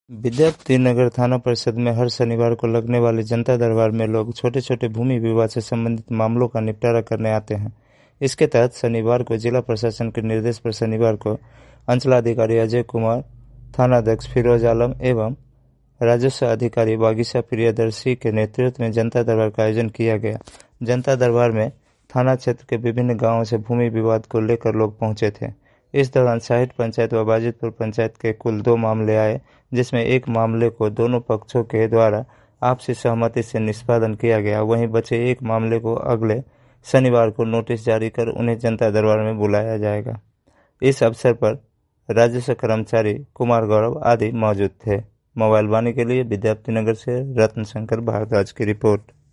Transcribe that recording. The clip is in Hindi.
विद्यापतिनगर थाना परिषद में हर शनिवार को लगने वाले जनता दरबार में लोग छोटे छोटे भूमि विवाद से संबंधित मामलों का निपटारा करने आते हैं। इसके तहत शनिवार को जिला प्रशासन के निर्देश पर शनिवार को अंचलाधिकारी अजय कुमार, थानाध्यक्ष फिरोज आलम एवं राजस्व अधिकारी बागीसा प्रियदर्शी के नेतृत्व में जनता दरबार का आयोजन किया गया। जनता दरबार में थाना क्षेत्र के विभिन्न गांवों से भूमि विवाद को लेकर लोग पहुंचे थे। इस दौरान साहिठ पंचायत व बाजितपुर पंचायत के कुल 2 मामले आए, जिसमें एक मामले को दोनों पक्षों के द्वारा आपसी सहमति से निष्पादन किया गया। वहीं बचे एक मामले को अगले शनिवार को नोटिस जारी कर उन्हें जनता दरबार में बुलाया जाएगा। इस अवसर पर राजस्व कर्मचारी कुमार गौरव आदि मौजूद थे। मोबाइल वाणी के लिए विद्यापतिनगर से रत्न शंकर भारद्वाज की रिपोर्ट।